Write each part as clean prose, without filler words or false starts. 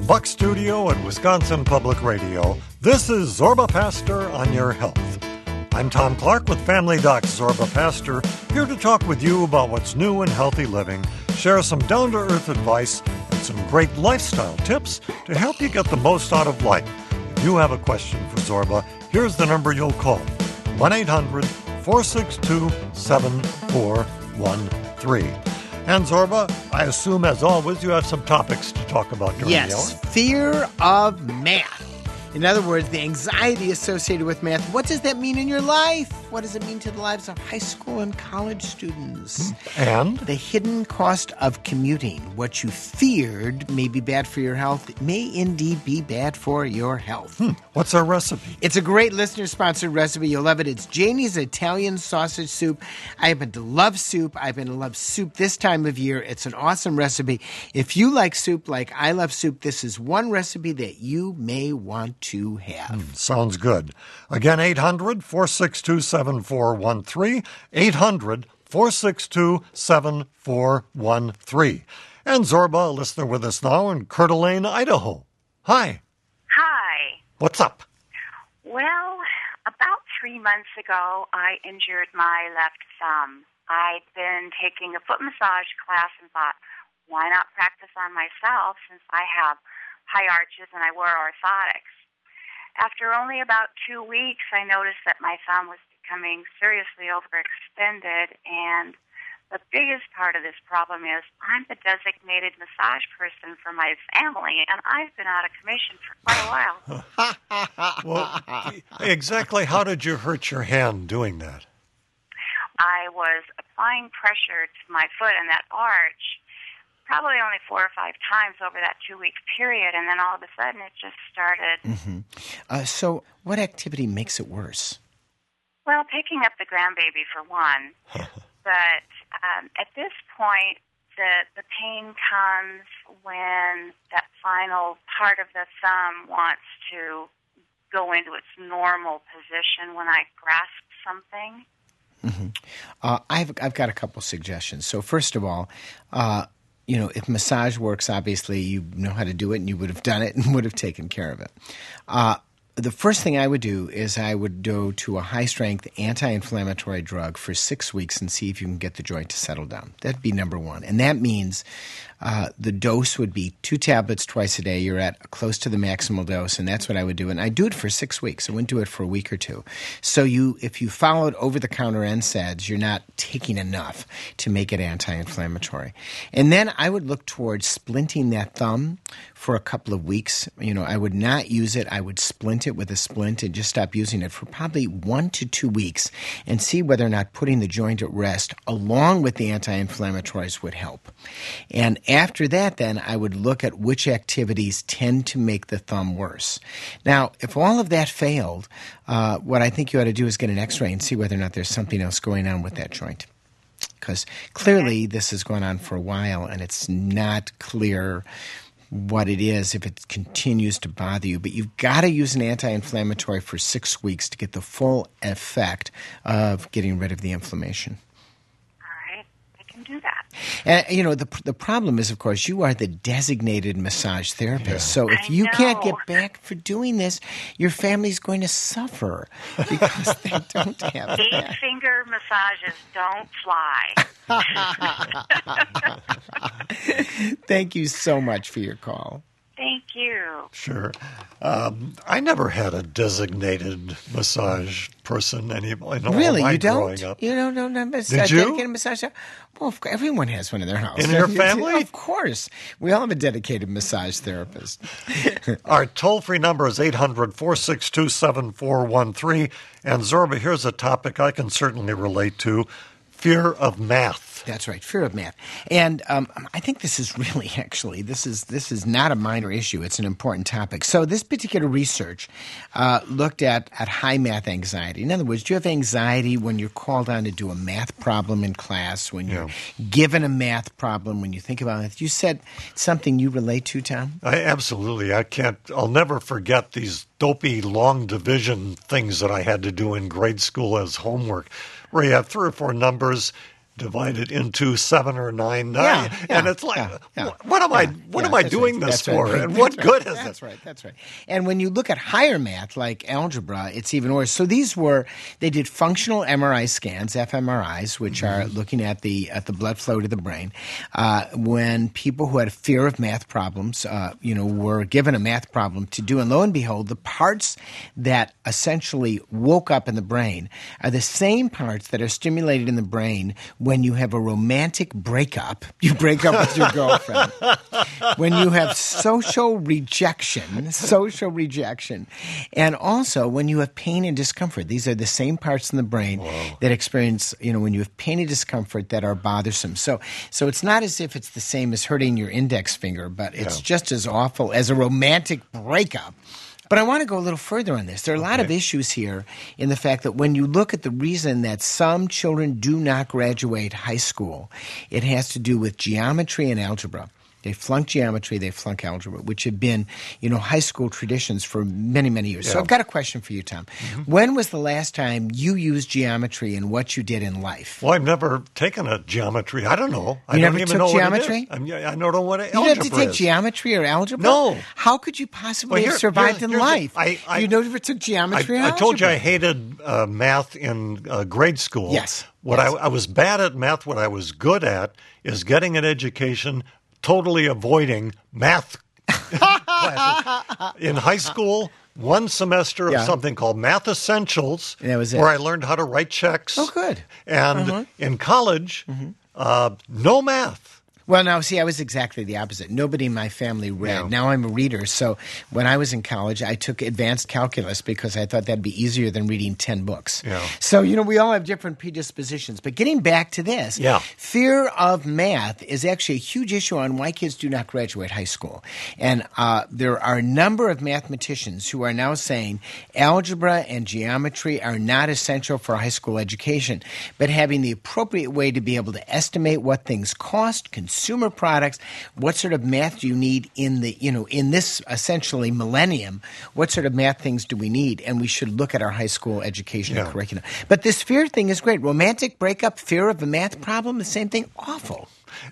Buck Studio at Wisconsin Public Radio, this is Zorba Pastor on Your Health. I'm Tom Clark with Family Doc Zorba Pastor, here to talk with you about what's new in healthy living, share some down-to-earth advice, and some great lifestyle tips to help you get the most out of life. If you have a question for Zorba, here's the number you'll call, 1-800-462-7413. And Zorba, I assume, as always, you have some topics to talk about during the hour. Yes, fear of math. In other words, the anxiety associated with math. What does that mean in your life? What does it mean to the lives of high school and college students? And? The hidden cost of commuting. What you feared may be bad for your health may indeed be bad for your health. What's our recipe? It's a great listener-sponsored recipe. You'll love it. It's Janie's Italian sausage soup. I happen to love soup. I happen to love soup this time of year. It's an awesome recipe. If you like soup like I love soup, this is one recipe that you may want to have. Sounds good. Again, 800-462-7413, 800-462-7413. And Zorba, a listener with us now in Coeur d'Alene, Idaho. Hi. Hi. What's up? Well, about 3 months ago, I injured my left thumb. I'd been taking a foot massage class and thought, why not practice on myself since I have high arches and I wear orthotics? After only about 2 weeks, I noticed that my thumb was becoming seriously overextended, and the biggest part of this problem is I'm the designated massage person for my family, and I've been out of commission for quite a while. Well, exactly how did you hurt your hand doing that? I was applying pressure to my foot and that arch probably only 4 or 5 times over that 2-week period, and then all of a sudden it just started. So what activity makes it worse? Well, picking up the grandbaby for one, but at this point, the pain comes when that final part of the thumb wants to go into its normal position when I grasp something. I've got a couple suggestions. So first of all, if massage works, obviously you know how to do it and you would have done it and would have taken care of it. The first thing I would do is I would go to a high-strength anti-inflammatory drug for 6 weeks and see if you can get the joint to settle down. That'd be number one. And that means the dose would be 2 tablets twice a day. You're at close to the maximal dose, and that's what I would do. And I do it for 6 weeks. I wouldn't do it for a week or two. So if you followed over-the-counter NSAIDs, you're not taking enough to make it anti-inflammatory. And then I would look towards splinting that thumb for a couple of weeks. I would not use it. I would splint it with a splint and just stop using it for probably 1 to 2 weeks and see whether or not putting the joint at rest along with the anti-inflammatories would help. And after that, then, I would look at which activities tend to make the thumb worse. Now, if all of that failed, what I think you ought to do is get an x-ray and see whether or not there's something else going on with that joint. Because clearly this has gone on for a while and it's not clear what it is if it continues to bother you. But you've got to use an anti-inflammatory for 6 weeks to get the full effect of getting rid of the inflammation. All right, I can do that. And, the problem is, of course, you are the designated massage therapist. Yeah. So if you can't get back for doing this, your family's going to suffer because they don't have that. 8-finger massages don't fly. Thank you so much for your call. Thank you. Sure. I never had a designated massage person anymore. Really? You don't? Growing up. You don't have a Did you? dedicated massage? Well, everyone has one in their house. In your family? Of course. We all have a dedicated massage therapist. Our toll-free number is 800-462-7413. And Zorba, here's a topic I can certainly relate to, fear of math. That's right, fear of math. And I think this is really, actually, this is not a minor issue. It's an important topic. So this particular research looked at high math anxiety. In other words, do you have anxiety when you're called on to do a math problem in class, when you're given a math problem, when you think about it? You said something you relate to, Tom? Absolutely. I'll never forget these dopey long division things that I had to do in grade school as homework, where you have 3 or 4 numbers, divided into 7 or 9, Yeah, and it's like, what am I doing this for? Right. And what good is That's it? right. That's right. And when you look at higher math, like algebra, it's even worse. So they did functional MRI scans, fMRIs, which are looking at the blood flow to the brain. When people who had a fear of math problems, were given a math problem to do, and lo and behold, the parts that essentially woke up in the brain are the same parts that are stimulated in the brain when you have a romantic breakup. You break up with your girlfriend. When you have social rejection, and also when you have pain and discomfort. These are the same parts in the brain that experience, when you have pain and discomfort that are bothersome. So it's not as if it's the same as hurting your index finger, but it's just as awful as a romantic breakup. But I want to go a little further on this. There are a lot of issues here in the fact that when you look at the reason that some children do not graduate high school, it has to do with geometry and algebra. They flunk geometry, they flunk algebra, which have been, high school traditions for many, many years. Yeah. So I've got a question for you, Tom. Mm-hmm. When was the last time you used geometry in what you did in life? Well, I've never taken a geometry. I don't know. I don't even know geometry? What it is. I don't know what algebra is. You didn't have to take geometry or algebra? No. How could you possibly have survived in life? You never took geometry or algebra? I told you I hated math in grade school. Yes. I was bad at math. What I was good at is getting an education, totally avoiding math classes. In high school, one semester of something called Math Essentials, where I learned how to write checks. Oh, good. And in college, no math. Well, now, see, I was exactly the opposite. Nobody in my family read. Yeah. Now I'm a reader. So when I was in college, I took advanced calculus because I thought that'd be easier than reading 10 books. Yeah. So, we all have different predispositions. But getting back to this, fear of math is actually a huge issue on why kids do not graduate high school. And there are a number of mathematicians who are now saying algebra and geometry are not essential for a high school education, but having the appropriate way to be able to estimate what things cost, consumer products, what sort of math do you need in this essentially millennium? What sort of math things do we need? And we should look at our high school education curriculum. But this fear thing is great. Romantic breakup, fear of a math problem, the same thing. Awful.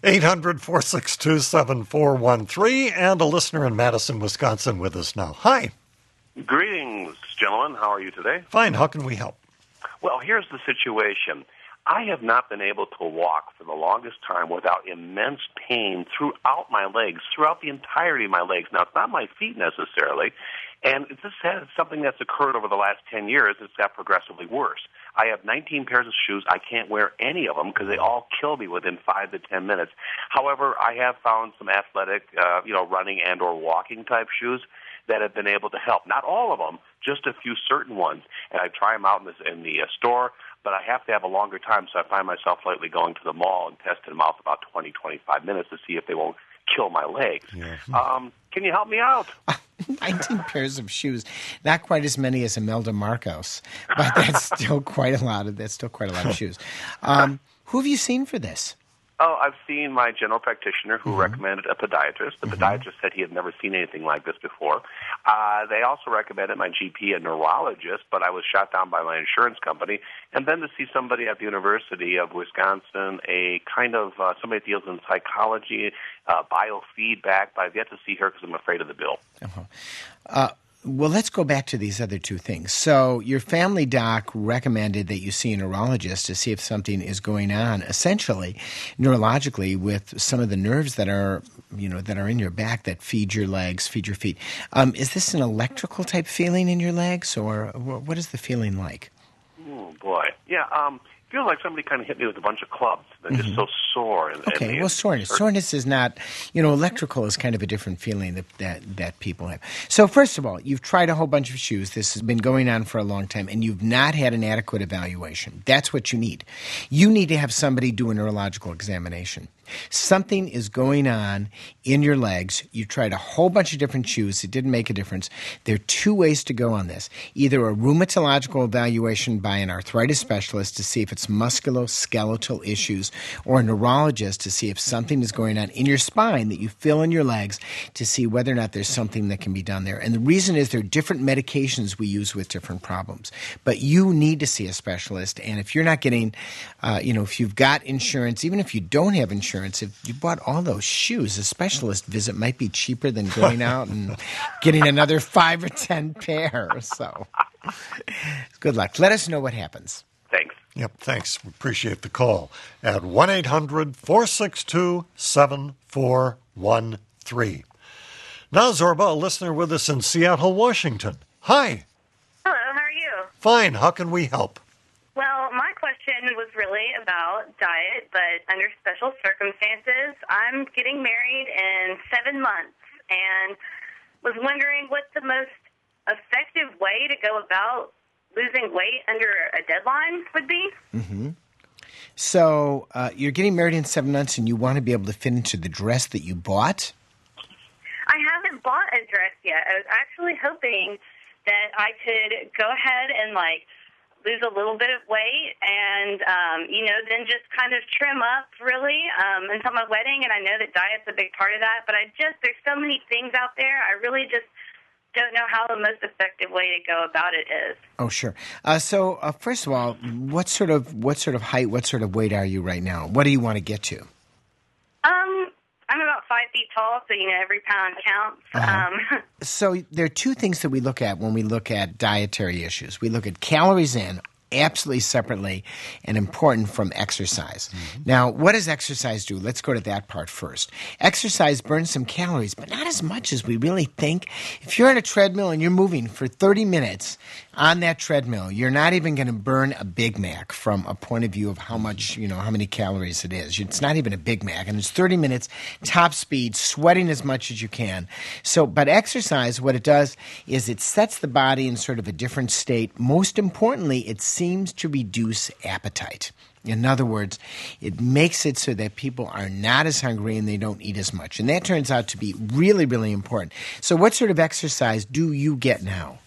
800-462-7413, and a listener in Madison, Wisconsin with us now. Hi. Greetings, gentlemen. How are you today? Fine. How can we help? Well, here's the situation. I have not been able to walk for the longest time without immense pain throughout my legs, throughout the entirety of my legs. Now, it's not my feet necessarily, and this is something that's occurred over the last 10 years. It's got progressively worse. I have 19 pairs of shoes. I can't wear any of them because they all kill me within 5 to 10 minutes. However, I have found some athletic, running and or walking type shoes that have been able to help. Not all of them, just a few certain ones. And I try them out in the store, but I have to have a longer time, so I find myself lately going to the mall and testing them out for about 20, 25 minutes to see if they won't kill my legs. Yeah. Can you help me out? 19 pairs of shoes. Not quite as many as Imelda Marcos, but that's still quite a lot of shoes. Who have you seen for this? Oh, I've seen my general practitioner who recommended a podiatrist. The podiatrist said he had never seen anything like this before. They also recommended my GP, a neurologist, but I was shot down by my insurance company. And then to see somebody at the University of Wisconsin, a kind of somebody that deals in psychology, biofeedback, but I've yet to see her because I'm afraid of the bill. Well, let's go back to these other two things. So your family doc recommended that you see a neurologist to see if something is going on, essentially, neurologically, with some of the nerves that are in your back that feed your legs, feed your feet. Is this an electrical type feeling in your legs, or what is the feeling like? Oh, boy. Yeah, it feels like somebody kind of hit me with a bunch of clubs. They're just so sore. Well, soreness. Soreness is not, electrical is kind of a different feeling that people have. So first of all, you've tried a whole bunch of shoes. This has been going on for a long time, and you've not had an adequate evaluation. That's what you need. You need to have somebody do a neurological examination. Something is going on in your legs. You tried a whole bunch of different shoes. It didn't make a difference. There are two ways to go on this. Either a rheumatological evaluation by an arthritis specialist to see if it's musculoskeletal issues, or a neurologist to see if something is going on in your spine that you feel in your legs to see whether or not there's something that can be done there. And the reason is there are different medications we use with different problems. But you need to see a specialist. And if you're not getting, if you've got insurance, even if you don't have insurance, if you bought all those shoes, a specialist visit might be cheaper than going out and getting another 5 or 10 pairs. So good luck. Let us know what happens. Thanks. Yep, thanks. We appreciate the call at 1-800-462-7413. Now, Zorba, a listener with us in Seattle, Washington. Hi. Hello, how are you? Fine. How can we help? Well, my question was really about diet, but under special circumstances. I'm getting married in 7 months and was wondering what the most effective way to go about losing weight under a deadline would be. Mm-hmm. So you're getting married in 7 months and you want to be able to fit into the dress that you bought? I haven't bought a dress yet. I was actually hoping that I could go ahead and, lose a little bit of weight and, then just kind of trim up, really, until my wedding. And I know that diet's a big part of that. But there's so many things out there. I really just don't know how the most effective way to go about it is. Oh, sure. So first of all, what sort of height, what sort of weight are you right now? What do you want to get to? I'm about 5 feet tall, so every pound counts. Uh-huh. So there are two things that we look at when we look at dietary issues. We look at calories in, absolutely separately and important from exercise. Mm-hmm. Now, what does exercise do? Let's go to that part first. Exercise burns some calories, but not as much as we really think. If you're on a treadmill and you're moving for 30 minutes on that treadmill, you're not even going to burn a Big Mac from a point of view of how much, how many calories it is. It's not even a Big Mac, and it's 30 minutes, top speed, sweating as much as you can. But exercise, what it does is it sets the body in sort of a different state. Most importantly, it seems to reduce appetite. In other words, it makes it so that people are not as hungry and they don't eat as much. And that turns out to be really, really important. So what sort of exercise do you get now?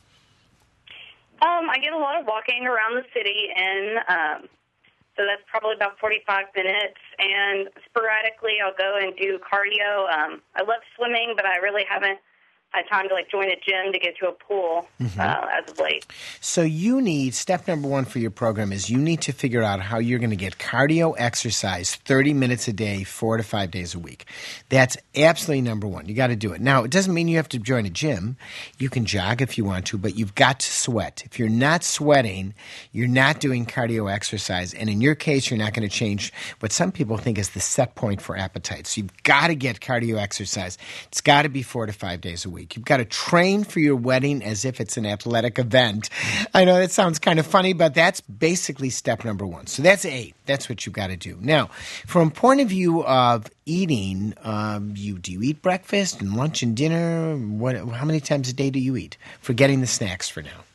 I get a lot of walking around the city, and so that's probably about 45 minutes. And sporadically, I'll go and do cardio. I love swimming, but I really haven't had time to join a gym to get to a pool as of late. So you need, step number one for your program is you need to figure out how you're going to get cardio exercise 30 minutes a day, 4 to 5 days a week. That's absolutely number one. You got to do it. Now, it doesn't mean you have to join a gym. You can jog if you want to, but you've got to sweat. If you're not sweating, you're not doing cardio exercise. And in your case, you're not going to change what some people think is the set point for appetite. So you've got to get cardio exercise. It's got to be 4 to 5 days a week. You've got to train for your wedding as if it's an athletic event. I know that sounds kind of funny, but that's basically step number one. So that's A. That's what you've got to do. Now, from a point of view of eating, do you eat breakfast and lunch and dinner? How many times a day do you eat? Forgetting the snacks for now.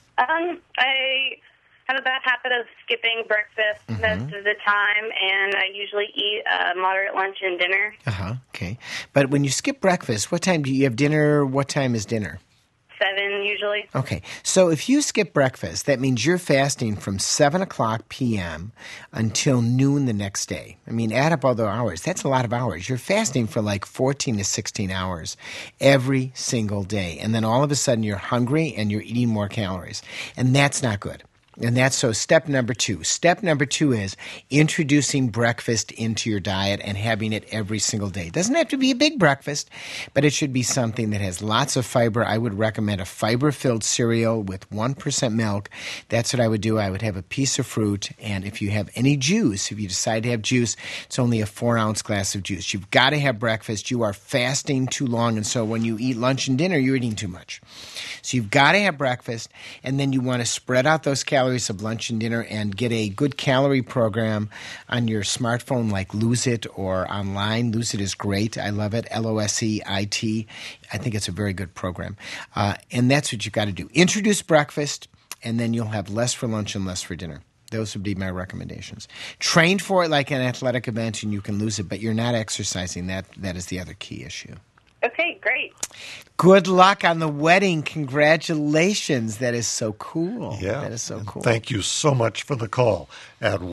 I have a bad habit of skipping breakfast most of the time, and I usually eat a moderate lunch and dinner. Okay. But when you skip breakfast, what time do you have dinner? What time is dinner? 7 usually. Okay. So if you skip breakfast, that means you're fasting from 7 o'clock p.m. until noon the next day. I mean, add up all the hours. That's a lot of hours. You're fasting for 14 to 16 hours every single day. And then all of a sudden you're hungry and you're eating more calories. And that's not good. And that's so step number two. Step number two is introducing breakfast into your diet and having it every single day. It doesn't have to be a big breakfast, but it should be something that has lots of fiber. I would recommend a fiber-filled cereal with 1% milk. That's what I would do. I would have a piece of fruit, and if you have any juice, if you decide to have juice, it's only a 4-ounce glass of juice. You've got to have breakfast. You are fasting too long, and so when you eat lunch and dinner, you're eating too much. So you've got to have breakfast, and then you want to spread out those calories of lunch and dinner and get a good calorie program on your smartphone like Lose It or online. Lose It is great. I love it. LOSEIT. I think it's a very good program. And that's what you've got to do. Introduce breakfast, and then you'll have less for lunch and less for dinner. Those would be my recommendations. Train for it like an athletic event and you can lose it, but you're not exercising. That is the other key issue. Okay, great. Good luck on the wedding. Congratulations. That is so cool. Yeah. That is so cool. Thank you so much for the call at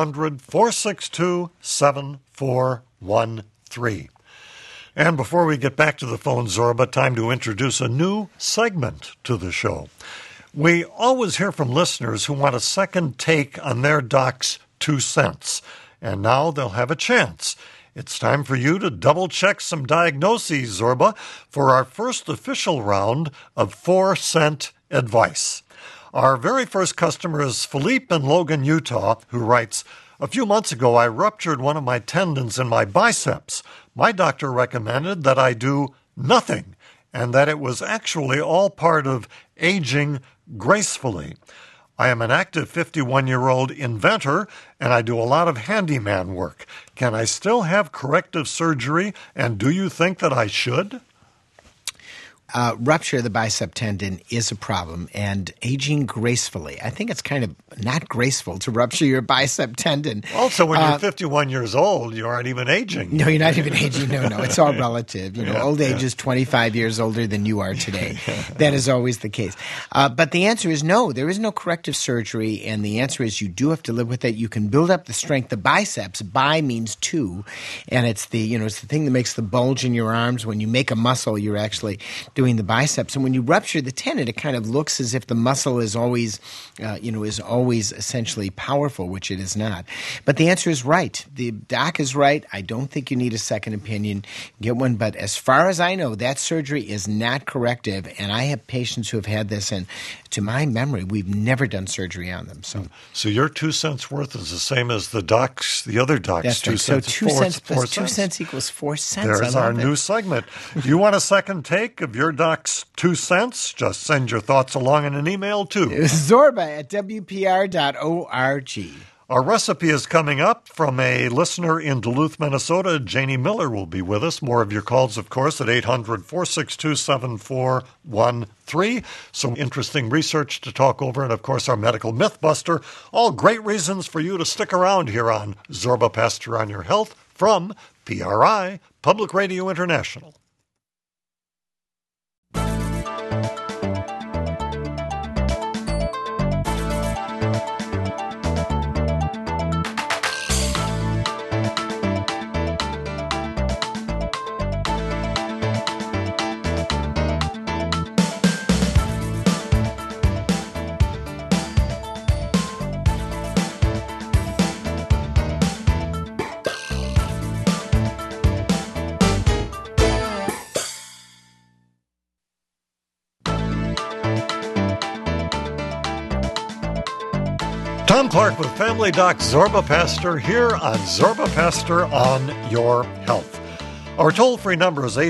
1-800-462-7413. And before we get back to the phone, Zorba, time to introduce a new segment to the show. We always hear from listeners who want a second take on their doc's 2 cents, and now they'll have a chance. It's time for you to double-check some diagnoses, Zorba, for our first official round of 4-cent advice. Our very first customer is Philippe in Logan, Utah, who writes, "A few months ago, I ruptured one of my tendons in my biceps. My doctor recommended that I do nothing, and that it was actually all part of aging gracefully. I am an active 51-year-old inventor, and I do a lot of handyman work. Can I still have corrective surgery, and do you think that I should?" Rupture of the bicep tendon is a problem, and aging gracefully. I think it's kind of not graceful to rupture your bicep tendon. Also, when you're 51 years old, you aren't even aging. No, you're not even aging. No, it's all relative. Old age is 25 years older than you are today. That is always the case. But the answer is no. There is no corrective surgery, and the answer is you do have to live with it. You can build up the strength. The biceps, bi means two, and it's the thing that makes the bulge in your arms. When you make a muscle, you're actually doing the biceps. And when you rupture the tendon, it kind of looks as if the muscle is always, is always essentially powerful, which it is not. But the answer is right. The doc is right. I don't think you need a second opinion. Get one. But as far as I know, that surgery is not corrective. And I have patients who have had this, and to my memory, we've never done surgery on them. So your 2 cents worth is the same as the other doc's. That's 2 right. cents. So 2 cents plus 2 cents. cents equals 4 cents. There's our new segment. Do you want a second take of your doc's 2 cents? Just send your thoughts along in an email to Zorba@WPR.org. Our recipe is coming up from a listener in Duluth, Minnesota. Janie Miller will be with us. More of your calls, of course, at 800-462-7413. Some interesting research to talk over, and, of course, our medical mythbuster. All great reasons for you to stick around here on Zorba Pastor on Your Health from PRI, Public Radio International. Tom Clark with Family Doc Zorba Pastor here on Zorba Pastor on Your Health. Our toll-free number is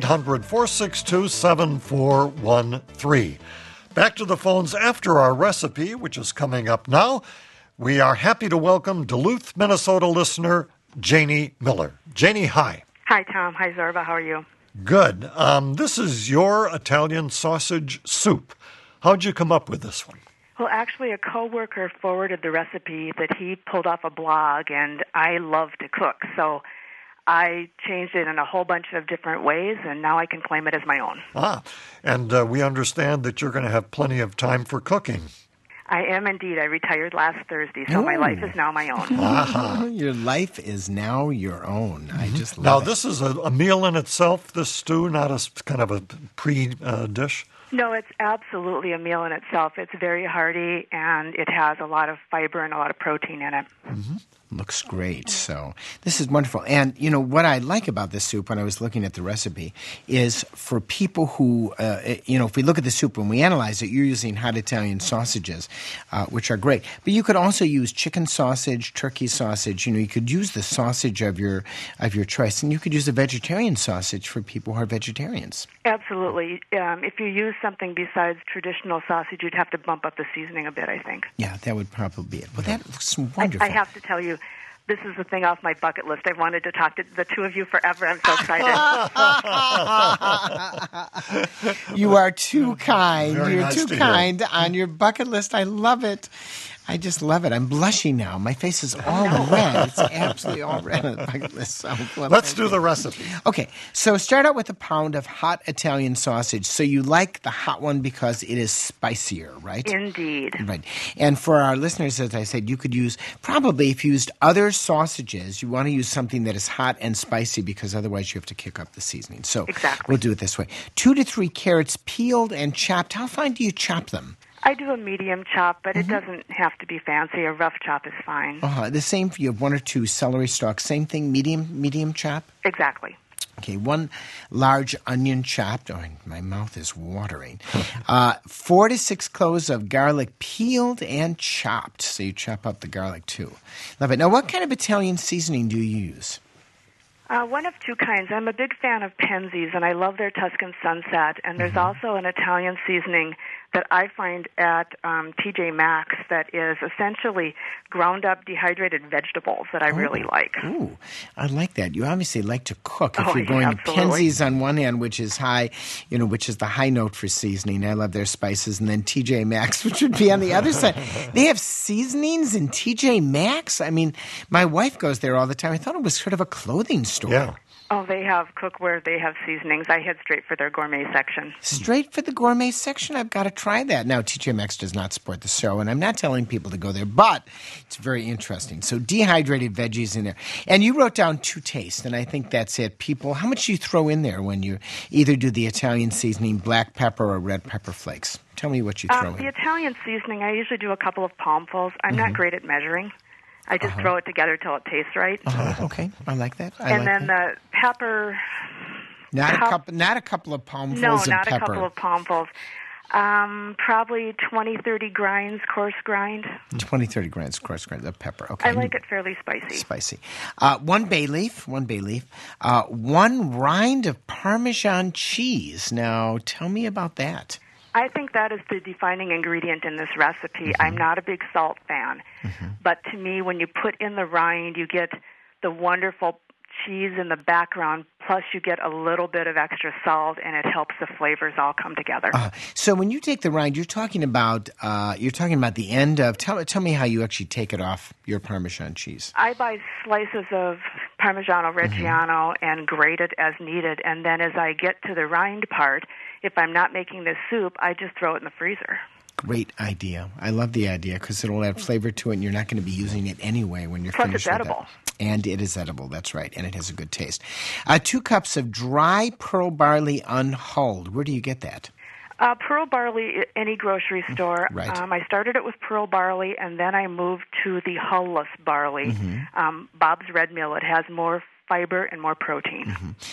800-462-7413. Back to the phones after our recipe, which is coming up now. We are happy to welcome Duluth, Minnesota listener Janie Miller. Janie, hi. Hi, Tom. Hi, Zorba. How are you? Good. This is your Italian sausage soup. How'd you come up with this one? Well, actually, a coworker forwarded the recipe that he pulled off a blog, and I love to cook, so I changed it in a whole bunch of different ways, and now I can claim it as my own. And we understand that you're going to have plenty of time for cooking. I am indeed. I retired last Thursday, so my life is now my own. Your life is now your own. I just love Now, it. this is a meal in itself, this stew, not a kind of a pre-dish? No, it's absolutely a meal in itself. It's very hearty, and it has a lot of fiber and a lot of protein in it. Mm-hmm. Looks great. So this is wonderful. And, what I like about this soup when I was looking at the recipe is for people who, if we look at the soup and we analyze it, you're using hot Italian sausages, which are great. But you could also use chicken sausage, turkey sausage. You could use the sausage of your choice. And you could use a vegetarian sausage for people who are vegetarians. Absolutely. If you use something besides traditional sausage, you'd have to bump up the seasoning a bit, I think. Yeah, that would probably be it. Well, that looks wonderful. I have to tell you, this is the thing off my bucket list. I've wanted to talk to the two of you forever. I'm so excited. You are too kind. Very You're nice too to kind on your bucket list. I love it. I just love it. I'm blushing now. My face is all red. It's absolutely all red on the bucket list. Let's do the recipe. Okay, so start out with a pound of hot Italian sausage. So you like the hot one because it is spicier, right? Indeed. Right. And for our listeners, as I said, you could use, probably if you used other sausages, you want to use something that is hot and spicy because otherwise you have to kick up the seasoning. So exactly. We'll do it this way. 2 to 3 carrots peeled and chopped. How fine do you chop them? I do a medium chop, but it doesn't have to be fancy. A rough chop is fine. The same for you have 1 or 2 celery stalks. Same thing, medium chop? Exactly. Okay, 1 large onion chopped. Oh, my mouth is watering. 4 to 6 cloves of garlic peeled and chopped. So you chop up the garlic too. Love it. Now, what kind of Italian seasoning do you use? One of 2 kinds. I'm a big fan of Penze's, and I love their Tuscan Sunset. And there's also an Italian seasoning that I find at TJ Maxx that is essentially ground up dehydrated vegetables that I really like. Ooh, I like that. You obviously like to cook. If you're yeah, going absolutely. to Penze's on one hand, which is high, which is the high note for seasoning. I love their spices. And then TJ Maxx, which would be on the other side. They have seasonings in TJ Maxx? I mean, my wife goes there all the time. I thought it was sort of a clothing store. Yeah. Oh, they have cookware. They have seasonings. I head straight for their gourmet section. Straight for the gourmet section? I've got to try that. Now, TJ Maxx does not support the show, and I'm not telling people to go there, but it's very interesting. So dehydrated veggies in there. And you wrote down 2 tastes, and I think that's it. People, how much do you throw in there when you either do the Italian seasoning, black pepper or red pepper flakes? Tell me what you throw in. The Italian seasoning, I usually do a couple of palmfuls. I'm not great at measuring. I just throw it together till it tastes right. Okay, I like that. And then the pepper... Not a couple of palmfuls of pepper. No, not a couple of palmfuls. Probably 20, 30 grinds, coarse grind. 20, 30 grinds, coarse grind of pepper. Okay. I like it fairly spicy. Spicy. 1 bay leaf. 1 rind of Parmesan cheese. Now, tell me about that. I think that is the defining ingredient in this recipe. I'm not a big salt fan, but to me, when you put in the rind, you get the wonderful cheese in the background, plus you get a little bit of extra salt, and it helps the flavors all come together. So when you take the rind, you're talking about the end of. Tell me how you actually take it off your Parmesan cheese. I buy slices of Parmigiano Reggiano and grate it as needed, and then as I get to the rind part, if I'm not making this soup, I just throw it in the freezer. Great idea. I love the idea because it'll add flavor to it, and you're not going to be using it anyway when you're finished with it. Plus, it's edible. And it is edible, that's right, and it has a good taste. 2 cups of dry pearl barley unhulled. Where do you get that? Pearl barley, any grocery store. Right. I started it with pearl barley, and then I moved to the hull-less barley. Bob's Red Mill. It has more fiber and more protein.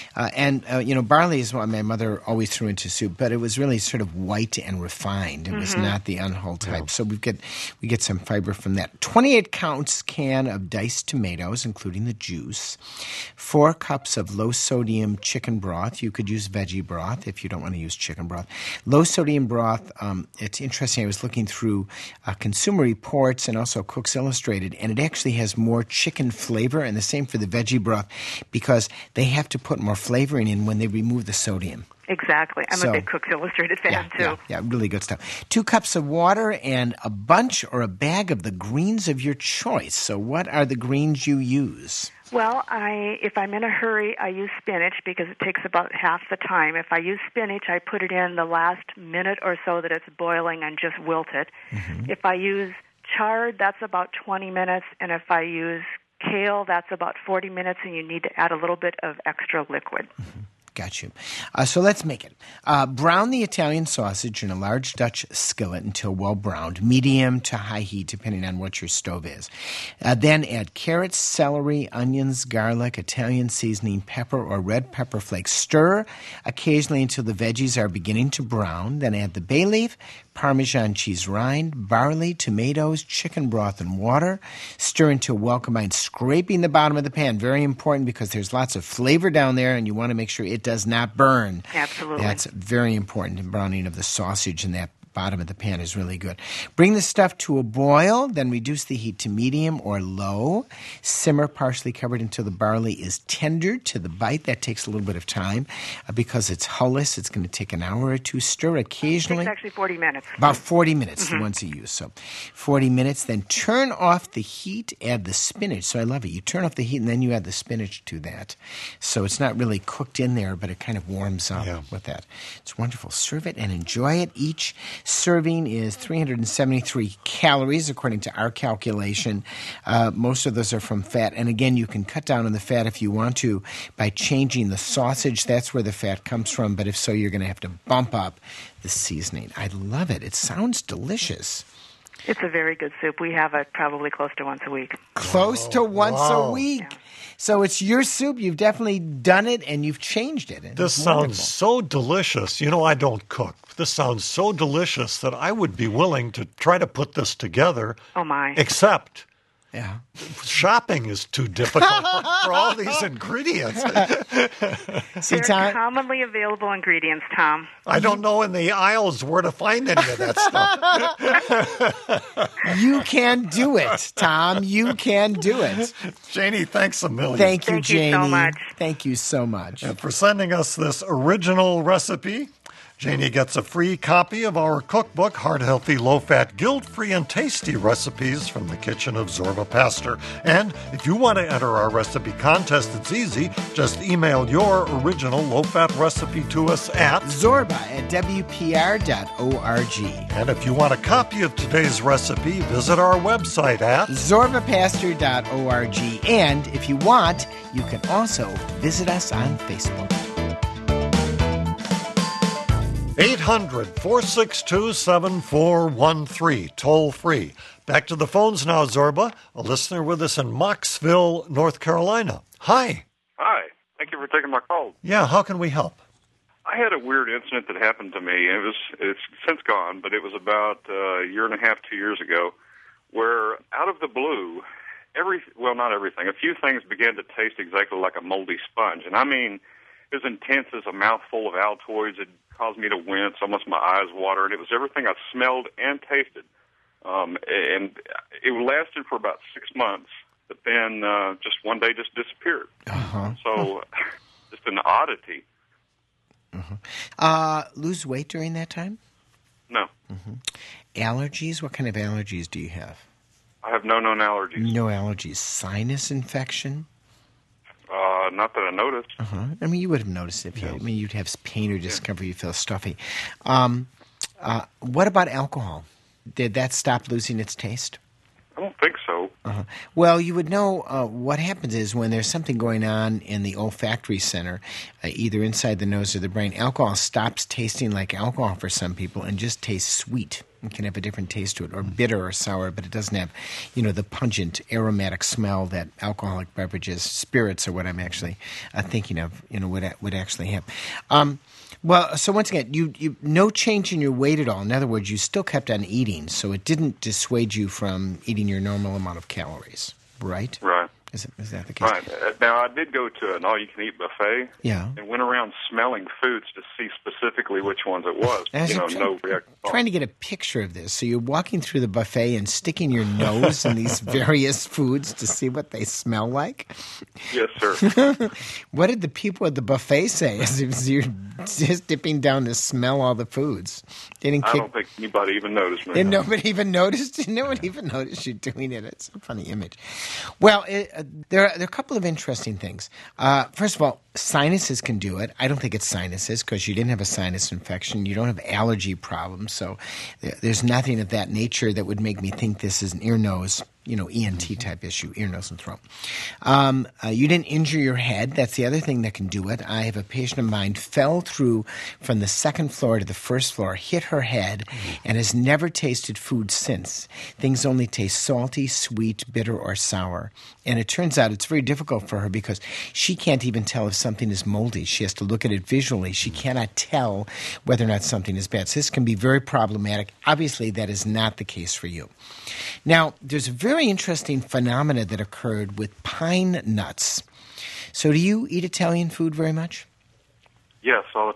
Barley is what my mother always threw into soup, but it was really sort of white and refined. It was not the unhulled type. Yeah. So we get some fiber from that. 28-ounce can of diced tomatoes, including the juice. 4 cups of low-sodium chicken broth. You could use veggie broth if you don't want to use chicken broth. Low-sodium broth, it's interesting. I was looking through Consumer Reports and also Cook's Illustrated, and it actually has more chicken flavor, and the same for the veggie broth, because they have to put more flavoring in when they remove the sodium. Exactly. I'm a big Cook's Illustrated fan, too. Yeah, really good stuff. 2 cups of water and a bunch or a bag of the greens of your choice. So what are the greens you use? Well, if I'm in a hurry, I use spinach because it takes about half the time. If I use spinach, I put it in the last minute or so that it's boiling and just wilt it. If I use chard, that's about 20 minutes. And if I use kale, that's about 40 minutes, and you need to add a little bit of extra liquid. Got you. So let's make it. Brown the Italian sausage in a large Dutch skillet until well browned, medium to high heat, depending on what your stove is. Then add carrots, celery, onions, garlic, Italian seasoning, pepper or red pepper flakes. Stir occasionally until the veggies are beginning to brown. Then add the bay leaf, Parmesan cheese rind, barley, tomatoes, chicken broth, and water. Stir until well combined, scraping the bottom of the pan. Very important because there's lots of flavor down there, and you want to make sure it does not burn. Absolutely. That's very important in browning of the sausage in that bottom of the pan is really good. Bring the stuff to a boil, then reduce the heat to medium or low. Simmer partially covered until the barley is tender to the bite. That takes a little bit of time because it's hulless. It's going to take an hour or two. Stir occasionally. It's actually 40 minutes. About 40 minutes, the ones you use. So 40 minutes, then turn off the heat, add the spinach. So I love it. You turn off the heat and then you add the spinach to that. So it's not really cooked in there, but it kind of warms up with that. It's wonderful. Serve it and enjoy it. Each serving is 373 calories, according to our calculation. Most of those are from fat. And again, you can cut down on the fat if you want to by changing the sausage. That's where the fat comes from. But if so, you're going to have to bump up the seasoning. I love it. It sounds delicious. It's a very good soup. We have it probably close to once a week. Close to once a week. Yeah. So it's your soup. You've definitely done it, and you've changed it. This sounds so delicious. You know, I don't cook. This sounds so delicious that I would be willing to try to put this together. Oh, my. Except... yeah. Shopping is too difficult for all these ingredients. They're commonly available ingredients, Tom. I don't know in the aisles where to find any of that stuff. You can do it, Tom. You can do it. Janie, thanks a million. Thank you, Janie. Thank you so much. Thank you so much. And for sending us this original recipe. Janie gets a free copy of our cookbook, Heart Healthy, Low Fat, Guilt-Free, and Tasty Recipes from the Kitchen of Zorba Pastor. And if you want to enter our recipe contest, it's easy. Just email your original low-fat recipe to us at zorba@wpr.org. And if you want a copy of today's recipe, visit our website at zorbapastor.org. And if you want, you can also visit us on Facebook. 800-462-7413, toll free. Back to the phones now, Zorba. A listener with us in Mocksville, North Carolina. Hi. Hi. Thank you for taking my call. Yeah, how can we help? I had a weird incident that happened to me. It's since gone, but it was about a year and a half, 2 years ago, where out of the blue, not everything, a few things began to taste exactly like a moldy sponge. And I mean, as intense as a mouthful of Altoids. It caused me to wince, almost my eyes watered. It was everything I smelled and tasted. And it lasted for about 6 months, but then just one day just disappeared. So just an oddity. Lose weight during that time? No. Allergies? What kind of allergies do you have? I have no known allergies. No allergies. Sinus infection? Not that I noticed. I mean, you would have noticed if you'd have pain or discomfort, you feel stuffy. What about alcohol? Did that stop losing its taste? I don't think so. Well, you would know what happens is when there's something going on in the olfactory center, either inside the nose or the brain, alcohol stops tasting like alcohol for some people and just tastes sweet. It can have a different taste to it, or bitter or sour, but it doesn't have, the pungent aromatic smell that alcoholic beverages, spirits, are what I'm actually thinking of, would actually have. Well, so once again, you no change in your weight at all. In other words, you still kept on eating, so it didn't dissuade you from eating your normal amount of calories, right? Right. Is that the case? Right. Now, I did go to an all-you-can-eat buffet and went around smelling foods to see specifically which ones it was. No reaction. Trying to get a picture of this. So you're walking through the buffet and sticking your nose in these various foods to see what they smell like? Yes, sir. What did the people at the buffet say as you're just dipping down to smell all the foods? I don't think anybody even noticed me. And nobody even noticed? No one even noticed you doing it. It's a funny image. Well, there are a couple of interesting things. First of all, sinuses can do it. I don't think it's sinuses because you didn't have a sinus infection. You don't have allergy problems. So there's nothing of that nature that would make me think this is an ear, nose, ENT type issue, ear, nose, and throat. You didn't injure your head. That's the other thing that can do it. I have a patient of mine fell through from the second floor to the first floor, hit her head, and has never tasted food since. Things only taste salty, sweet, bitter, or sour. And it turns out it's very difficult for her because she can't even tell if something is moldy. She has to look at it visually. She cannot tell whether or not something is bad. So this can be very problematic. Obviously, that is not the case for you. Now, there's a very interesting phenomena that occurred with pine nuts. So do you eat Italian food very much? Yes, all the time.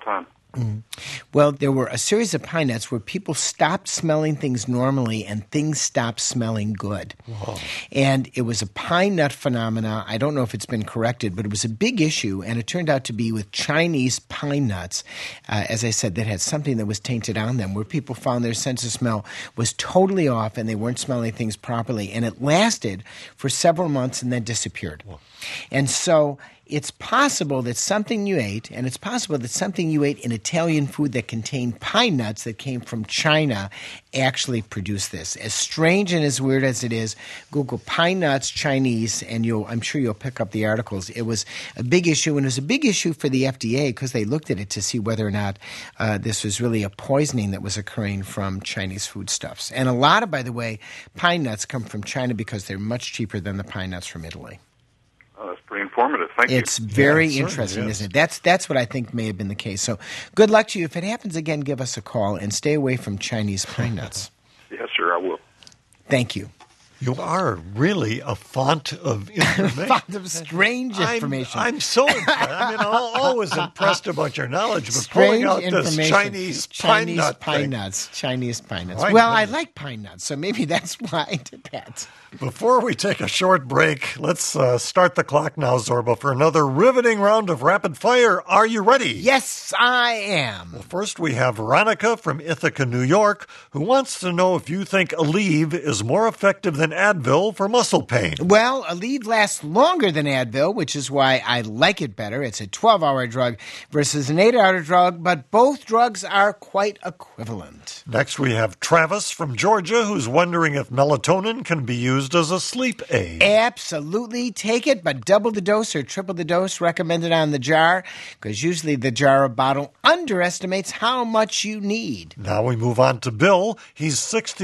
Well, there were a series of pine nuts where people stopped smelling things normally and things stopped smelling good. Whoa. And it was a pine nut phenomena. I don't know if it's been corrected, but it was a big issue, and it turned out to be with Chinese pine nuts, as I said, that had something that was tainted on them, where people found their sense of smell was totally off and they weren't smelling things properly. And it lasted for several months and then disappeared. Whoa. And so it's possible that something you ate, and it's possible that something you ate in Italian food that contained pine nuts that came from China actually produced this. As strange and as weird as it is, Google pine nuts Chinese, and I'm sure you'll pick up the articles. It was a big issue, and it was a big issue for the FDA because they looked at it to see whether or not this was really a poisoning that was occurring from Chinese foodstuffs. And a lot of, by the way, pine nuts come from China because they're much cheaper than the pine nuts from Italy. Oh, that's pretty informative. Thank you. It's very Yeah, it interesting, certainly isn't it? That's what I think may have been the case. So good luck to you. If it happens again, give us a call and stay away from Chinese pine nuts. Yes, sir, I will. Thank you. You are really a font of information. Font of strange information. I'm so impressed. I mean, I'm always impressed about your knowledge, but Strange pulling out this information. Chinese pine nuts. Chinese pine nuts. My Well, I goodness. like pine nuts, so maybe that's why I did that. Before we take a short break, let's start the clock now, Zorba, for another riveting round of rapid fire. Are you ready? Yes, I am. First, we have Veronica from Ithaca, New York, who wants to know if you think Aleve is more effective than Advil for muscle pain. Well, Aleve lasts longer than Advil, which is why I like it better. It's a 12-hour drug versus an 8-hour drug, but both drugs are quite equivalent. Next, we have Travis from Georgia, who's wondering if melatonin can be used as a sleep aid. Absolutely. Take it, but double the dose or triple the dose recommended on the jar, because usually the jar or bottle underestimates how much you need. Now we move on to Bill. He's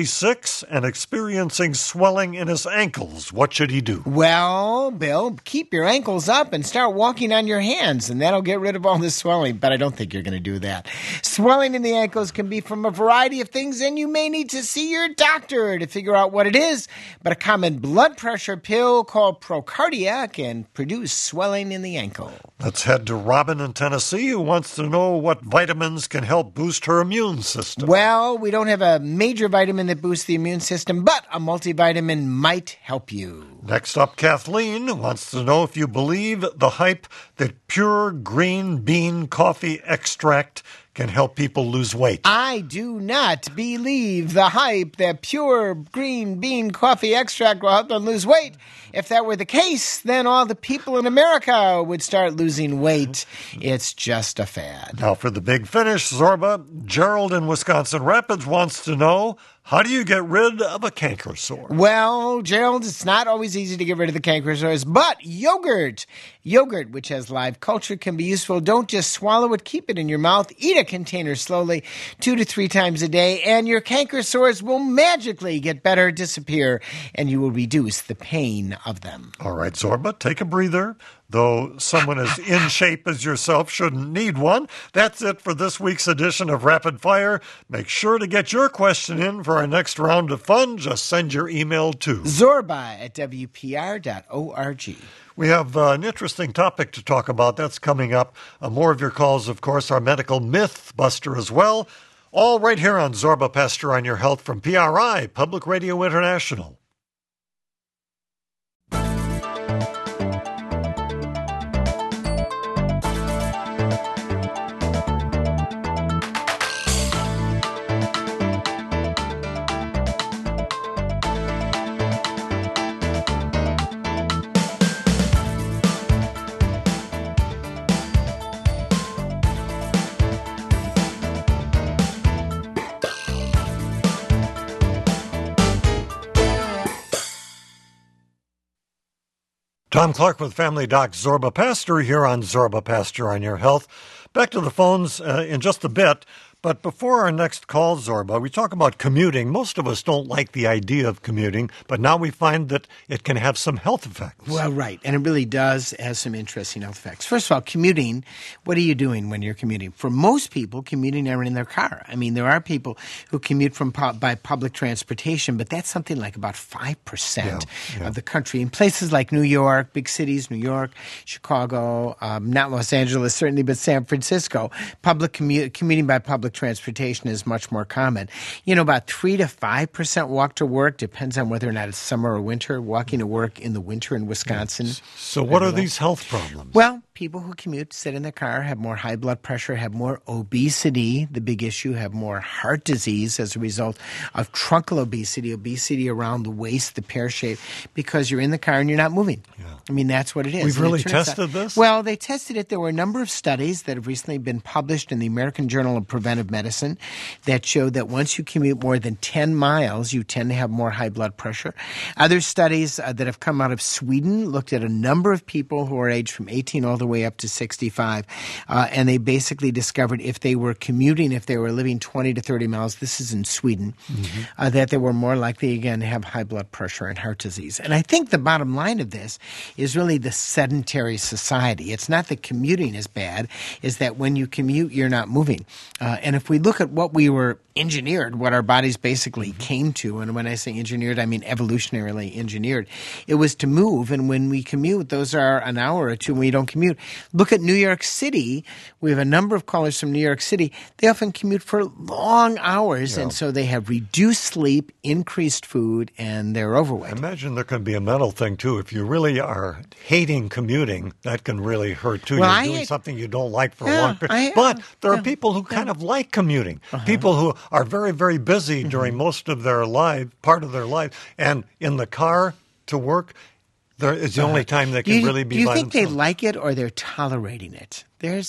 66 and experiencing swelling in his ankles. What should he do? Well, Bill, keep your ankles up and start walking on your hands, and that'll get rid of all the swelling, but I don't think you're going to do that. Swelling in the ankles can be from a variety of things, and you may need to see your doctor to figure out what it is, but a common blood pressure pill called Procardia can produce swelling in the ankle. Let's head to Robin in Tennessee, who wants to know what vitamins can help boost her immune system. Well, we don't have a major vitamin that boosts the immune system, but a multivitamin might help you. Next up, Kathleen wants to know if you believe the hype that pure green bean coffee extract can help people lose weight. I do not believe the hype that pure green bean coffee extract will help them lose weight. If that were the case, then all the people in America would start losing weight. It's just a fad. Now for the big finish, Zorba, Gerald in Wisconsin Rapids wants to know, how do you get rid of a canker sore? Well, Gerald, it's not always easy to get rid of the canker sores, but yogurt, which has live culture, can be useful. Don't just swallow it, keep it in your mouth. Eat a container slowly 2 to 3 times a day, and your canker sores will magically get better, disappear, and you will reduce the pain of them. All right, Zorba, take a breather. Though someone as in shape as yourself shouldn't need one. That's it for this week's edition of Rapid Fire. Make sure to get your question in for our next round of fun. Just send your email to zorba@wpr.org. We have an interesting topic to talk about. That's coming up. More of your calls, of course, our medical myth buster as well. All right here on Zorba Pastor on Your Health from PRI, Public Radio International. Tom Clark with Family Doc Zorba Pastor here on Zorba Pastor on Your Health. Back to the phones in just a bit, But before our next call, Zorba, we talk about commuting. Most of us don't like the idea of commuting, but now we find that it can have some health effects. Well, right. And it really does have some interesting health effects. First of all, commuting, what are you doing when you're commuting? For most people, commuting are in their car. I mean, there are people who commute by public transportation, but that's something like about 5% of the country. In places like New York, big cities, New York, Chicago, not Los Angeles certainly, but San Francisco, commuting by public transportation is much more common. About 3 to 5% walk to work, depends on whether or not it's summer or winter, walking to work in the winter in Wisconsin. So what are these health problems? Well, people who commute, sit in their car, have more high blood pressure, have more obesity, the big issue, have more heart disease as a result of truncal obesity around the waist, the pear shape, because you're in the car and you're not moving. Yeah. I mean, that's what it is. We've really tested this? Well, they tested it. There were a number of studies that have recently been published in the American Journal of Preventive Medicine that showed that once you commute more than 10 miles, you tend to have more high blood pressure. Other studies that have come out of Sweden looked at a number of people who are aged from 18 all the way up to 65, and they basically discovered if they were commuting, if they were living 20 to 30 miles, this is in Sweden, that they were more likely, again, to have high blood pressure and heart disease. And I think the bottom line of this is really the sedentary society. It's not that commuting is bad, is that when you commute, you're not moving. And if we look at what we were engineered, what our bodies basically came to, and when I say engineered, I mean evolutionarily engineered, it was to move. And when we commute, those are an hour or two when we don't commute. Look at New York City. We have a number of callers from New York City. They often commute for long hours, and so they have reduced sleep, increased food, and they're overweight. I imagine there can be a mental thing, too. If you really are hating commuting, that can really hurt, too. You're doing something you don't like for a long period. But there are people who kind of like commuting, people who are very, very busy during most of their part of their life, and in the car to work, it's the only time they can really be by themselves. Do you think they like it or they're tolerating it? There's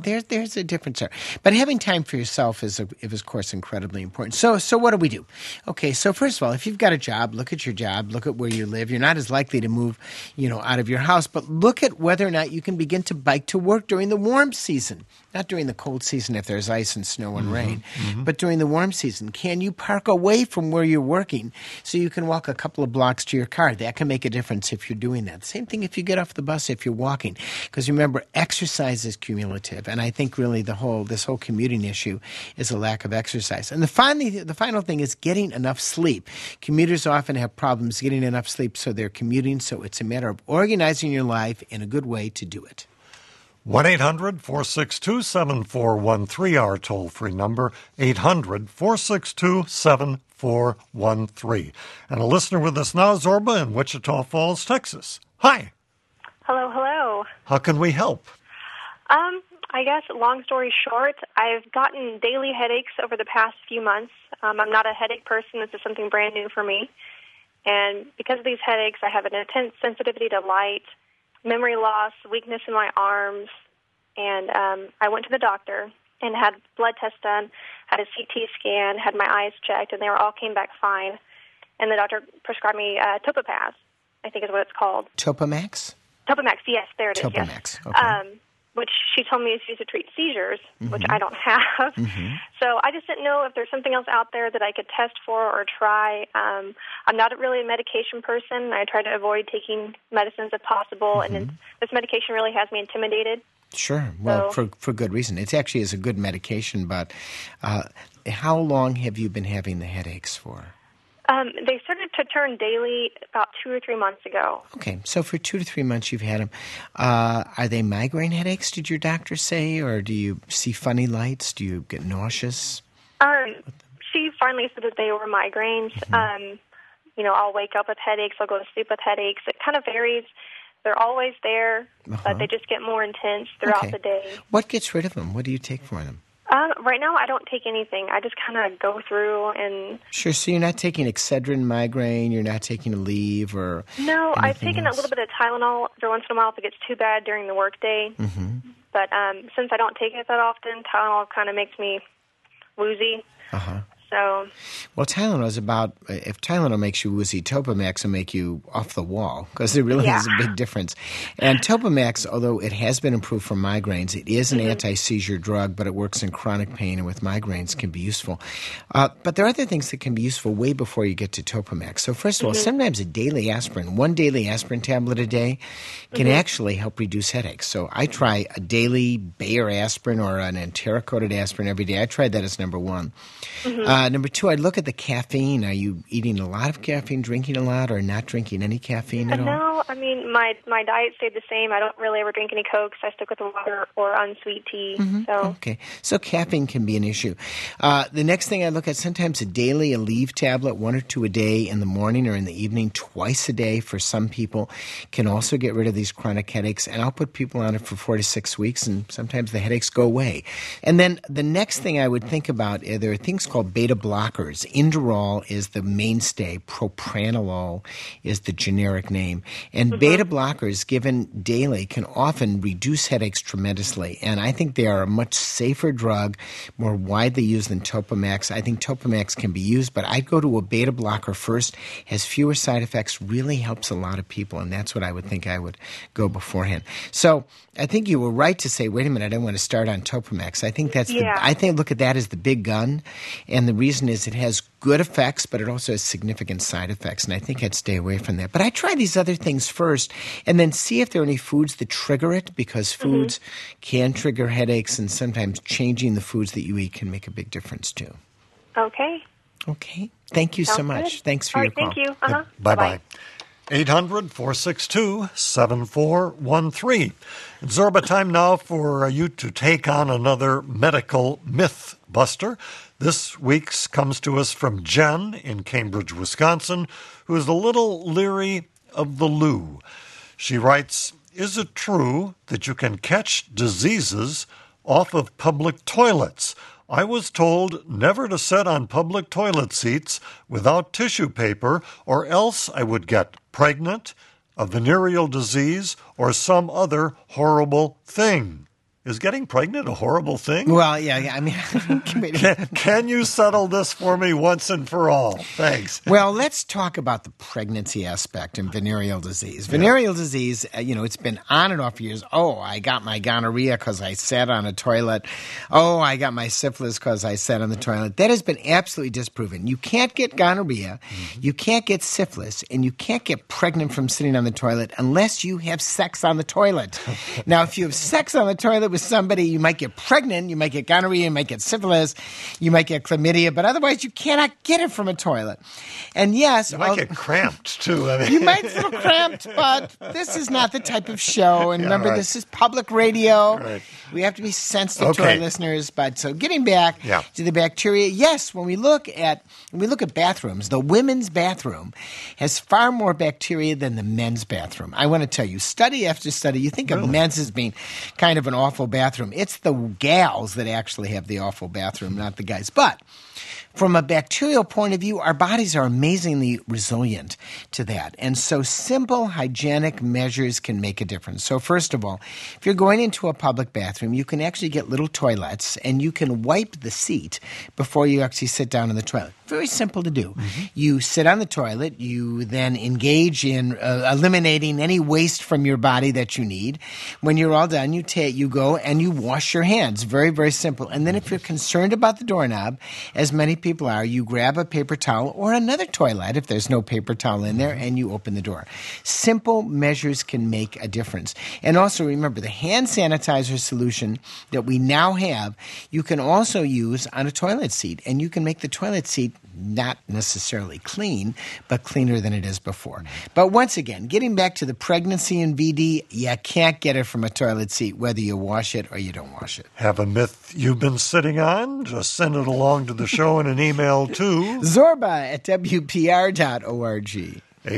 a difference there. But having time for yourself is, of course, incredibly important. So what do we do? Okay, so first of all, if you've got a job, look at your job, look at where you live. You're not as likely to move, out of your house, but look at whether or not you can begin to bike to work during the warm season. Not during the cold season if there's ice and snow and rain, but during the warm season. Can you park away from where you're working so you can walk a couple of blocks to your car? That can make a difference if you're doing that. Same thing if you get off the bus, if you're walking. Because remember, exercise is cumulative. And I think really this whole commuting issue is a lack of exercise. And the final thing is getting enough sleep. Commuters often have problems getting enough sleep, so they're commuting. So it's a matter of organizing your life in a good way to do it. 1-800-462-7413, our toll-free number, 800-462-7413. And a listener with us now, Zorba, in Wichita Falls, Texas. Hi. Hello, hello. How can we help? I guess, long story short, I've gotten daily headaches over the past few months. I'm not a headache person. This is something brand new for me. And because of these headaches, I have an intense sensitivity to light, memory loss, weakness in my arms, and I went to the doctor and had blood tests done, had a CT scan, had my eyes checked, and they all came back fine. And the doctor prescribed me Topamax, I think is what it's called. Topamax? Topamax, yes, there it is. Topamax, yes. Okay. Which she told me is used to treat seizures, which I don't have. So I just didn't know if there's something else out there that I could test for or try. I'm not really a medication person. I try to avoid taking medicines if possible, and this medication really has me intimidated. Sure. Well, for good reason. It actually is a good medication, but how long have you been having the headaches for? They started to turn daily about 2 or 3 months ago. Okay, so for 2 to 3 months you've had them. Are they migraine headaches, did your doctor say, or do you see funny lights? Do you get nauseous? She finally said that they were migraines. I'll wake up with headaches. I'll go to sleep with headaches. It kind of varies. They're always there, but they just get more intense throughout the day. What gets rid of them? What do you take for them? Right now, I don't take anything. I just kind of go through and... Sure, so you're not taking Excedrin migraine, you're not taking Aleve or... No, I've taken a little bit of Tylenol every once in a while if it gets too bad during the workday. But since I don't take it that often, Tylenol kind of makes me woozy. So So, well, Tylenol is about, if Tylenol makes you woozy, Topamax will make you off the wall, because there really is a big difference. And Topamax, although it has been improved for migraines, it is an anti-seizure drug, but it works in chronic pain and with migraines can be useful. But there are other things that can be useful way before you get to Topamax. So first of all, sometimes a daily aspirin, one daily aspirin tablet a day can actually help reduce headaches. So I try a daily Bayer aspirin or an enteric-coated aspirin every day. I tried that as number one. Number two, I'd look at the caffeine. Are you eating a lot of caffeine, drinking a lot, or not drinking any caffeine at all? No, I mean, my diet stayed the same. I don't really ever drink any Cokes. I stick with water or unsweet tea. Okay. So caffeine can be an issue. The next thing I look at, sometimes a daily Aleve tablet, 1 or 2 a day in the morning or in the evening, twice a day for some people, can also get rid of these chronic headaches. And I'll put people on it for 4 to 6 weeks, and sometimes the headaches go away. And then the next thing I would think about, there are things called beta blockers. Inderol is the mainstay. Propranolol is the generic name. And beta blockers given daily can often reduce headaches tremendously. And I think they are a much safer drug, more widely used than Topamax. I think Topamax can be used, but I'd go to a beta blocker first, has fewer side effects, really helps a lot of people, and that's what I would think I would go beforehand. So I think you were right to say, wait a minute, I don't want to start on Topamax. I think look at that as the big gun, and the reason is it has good effects, but it also has significant side effects, and I think I'd stay away from that. But I try these other things first, and then see if there are any foods that trigger it, because foods can trigger headaches, and sometimes changing the foods that you eat can make a big difference too. Okay. Thank you so much. Good. Thanks for your call. Thank you. Bye-bye. 800-462-7413. It's Zorba time now for you to take on another medical myth buster. This week's comes to us from Jen in Cambridge, Wisconsin, who is a little leery of the loo. She writes, is it true that you can catch diseases off of public toilets? I was told never to sit on public toilet seats without tissue paper, or else I would get pregnant, a venereal disease, or some other horrible thing. Is getting pregnant a horrible thing? Well, yeah. I mean, can you settle this for me once and for all? Thanks. Well, let's talk about the pregnancy aspect and venereal disease. Venereal disease, it's been on and off for years. Oh, I got my gonorrhea because I sat on a toilet. Oh, I got my syphilis because I sat on the toilet. That has been absolutely disproven. You can't get gonorrhea, you can't get syphilis, and you can't get pregnant from sitting on the toilet unless you have sex on the toilet. Now, if you have sex on the toilet with somebody, you might get pregnant, you might get gonorrhea, you might get syphilis, you might get chlamydia, but otherwise you cannot get it from a toilet. And yes, you might get cramped too. You might feel cramped, but this is not the type of show. And remember, this is public radio. Right. We have to be sensitive to our listeners. But so getting back to the bacteria, yes, when we look at bathrooms, the women's bathroom has far more bacteria than the men's bathroom. I want to tell you, study after study, you think of men's as being kind of an awful bathroom. It's the gals that actually have the awful bathroom, not the guys. But from a bacterial point of view, our bodies are amazingly resilient to that. And so simple hygienic measures can make a difference. So first of all, if you're going into a public bathroom, you can actually get little toilets and you can wipe the seat before you actually sit down in the toilet. Very simple to do. You sit on the toilet. You then engage in eliminating any waste from your body that you need. When you're all done, you go and you wash your hands. Very, very simple. And then if you're concerned about the doorknob, as many people are, you grab a paper towel or another toilet if there's no paper towel in there, and you open the door. Simple measures can make a difference. And also remember, the hand sanitizer solution that we now have, you can also use on a toilet seat, and you can make the toilet seat not necessarily clean, but cleaner than it is before. But once again, getting back to the pregnancy and VD, you can't get it from a toilet seat, whether you wash it or you don't wash it. Have a myth you've been sitting on? Just send it along to the show in an email to zorba@wpr.org.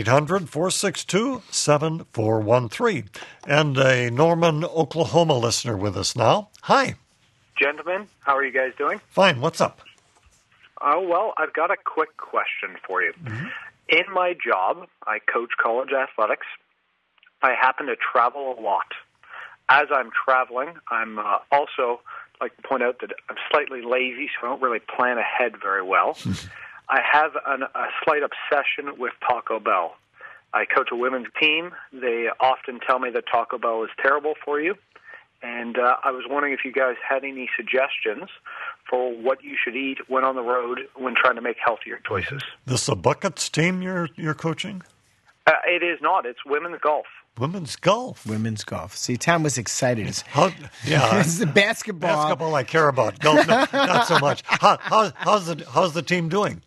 800-462-7413. And a Norman, Oklahoma listener with us now. Hi. Gentlemen, how are you guys doing? Fine. What's up? Well, I've got a quick question for you. In my job, I coach college athletics. I happen to travel a lot. As I'm traveling, I'm also like to point out that I'm slightly lazy, so I don't really plan ahead very well. I have a slight obsession with Taco Bell. I coach a women's team. They often tell me that Taco Bell is terrible for you. And I was wondering if you guys had any suggestions for what you should eat when on the road when trying to make healthier choices. This is a Buckets team you're coaching? It is not. It's women's golf. Women's golf. Women's golf. See, Tom was excited. Yeah, it's the basketball. Basketball I care about. Golf, not so much. How's the team doing?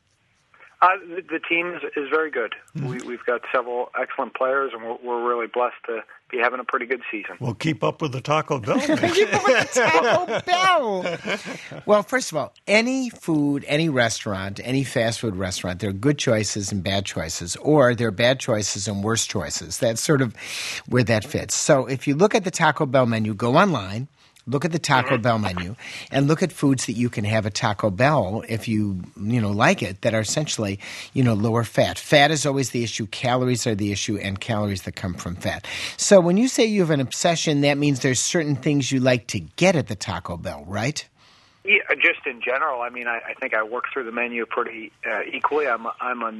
The team is very good. We've got several excellent players, and we're really blessed to be having a pretty good season. We'll keep up with the Taco Bell. Keep up with the Taco Bell. Well, first of all, any food, any restaurant, any fast food restaurant, there are good choices and bad choices, or there are bad choices and worse choices. That's sort of where that fits. So if you look at the Taco Bell menu, go online. Look at the Taco Bell menu and look at foods that you can have at Taco Bell if you like it that are essentially, lower fat. Fat is always the issue. Calories are the issue, and calories that come from fat. So when you say you have an obsession, that means there's certain things you like to get at the Taco Bell, right? Yeah, just in general. I mean, I think I work through the menu pretty equally. I'm a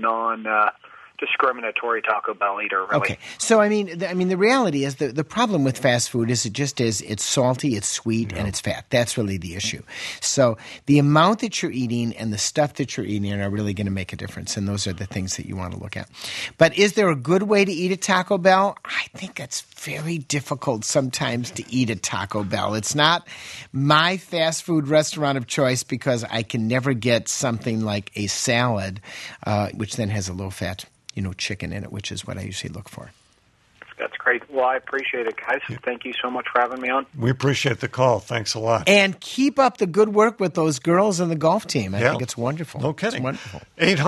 non-discriminatory Taco Bell eater, really. Okay. So, I mean, the reality is the problem with fast food is it's salty, it's sweet, and it's fat. That's really the issue. So the amount that you're eating and the stuff that you're eating are really going to make a difference, and those are the things that you want to look at. But is there a good way to eat at Taco Bell? I think it's very difficult sometimes to eat at Taco Bell. It's not my fast food restaurant of choice because I can never get something like a salad, which then has a low-fat chicken in it, which is what I usually look for. That's great. Well, I appreciate it, guys. Thank you so much for having me on. We appreciate the call. Thanks a lot. And keep up the good work with those girls and the golf team. I think it's wonderful. No kidding. It's wonderful.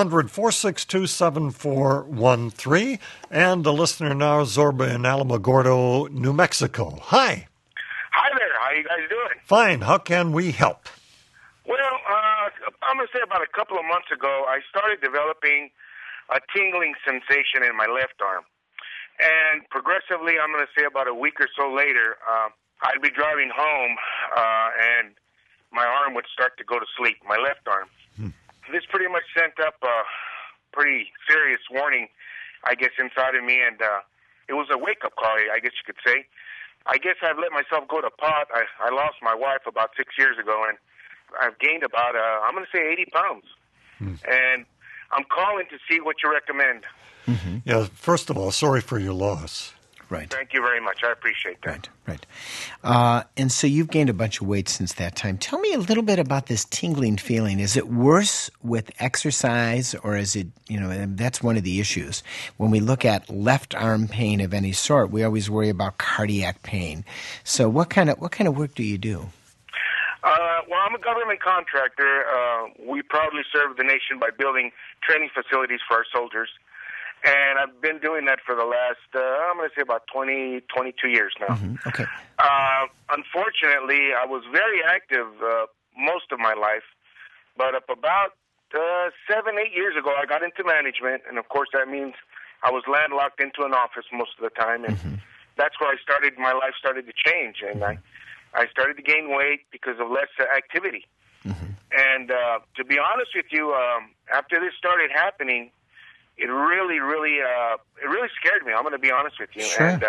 800-462-7413. And the listener now, Zorba in Alamogordo, New Mexico. Hi. Hi there. How you guys doing? Fine. How can we help? Well, I'm going to say about a couple of months ago, I started developing a tingling sensation in my left arm. And progressively, I'm going to say about a week or so later, I'd be driving home and my arm would start to go to sleep, my left arm. This pretty much sent up a pretty serious warning, I guess, inside of me. And it was a wake-up call, I guess you could say. I guess I've let myself go to pot. I lost my wife about 6 years ago, and I've gained about, I'm going to say 80 pounds. And I'm calling to see what you recommend. Yeah, first of all, sorry for your loss. Right. Thank you very much. I appreciate that. Right. And so you've gained a bunch of weight since that time. Tell me a little bit about this tingling feeling. Is it worse with exercise, or is it, that's one of the issues. When we look at left arm pain of any sort, we always worry about cardiac pain. So what kind of work do you do? Well, I'm a government contractor. We proudly serve the nation by building training facilities for our soldiers. And I've been doing that for the last, I'm going to say about 22 years now. Okay. Unfortunately, I was very active most of my life. But up about 7-8 years ago, I got into management. And, of course, that means I was landlocked into an office most of the time. And that's where my life started to change. And I started to gain weight because of less activity. And to be honest with you, after this started happening, it really scared me. I'm going to be honest with you. Sure. And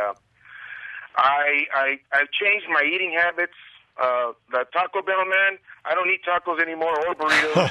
I've changed my eating habits. The Taco Bell, man, I don't eat tacos anymore or burritos.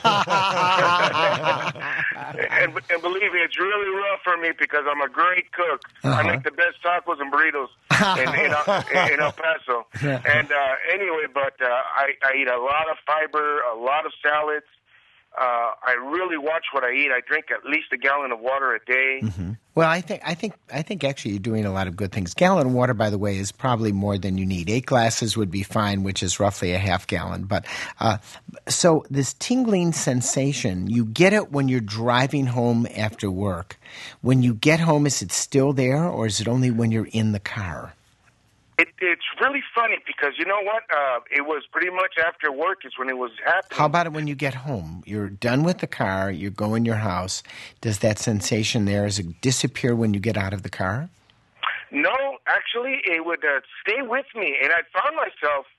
and believe me, it's really rough for me because I'm a great cook. I make the best tacos and burritos in El Paso. And anyway, but I eat a lot of fiber, a lot of salads. I really watch what I eat. I drink at least a gallon of water a day. Well, I think actually you're doing a lot of good things. Gallon of water, by the way, is probably more than you need. 8 glasses would be fine, which is roughly a half gallon. But so this tingling sensation, you get it when you're driving home after work. When you get home, is it still there, or is it only when you're in the car? It's really funny because you know what? It was pretty much after work is when it was happening. How about it when you get home? You're done with the car. You go in your house. Does that sensation there, does it disappear when you get out of the car? No, actually, it would stay with me. And I found myself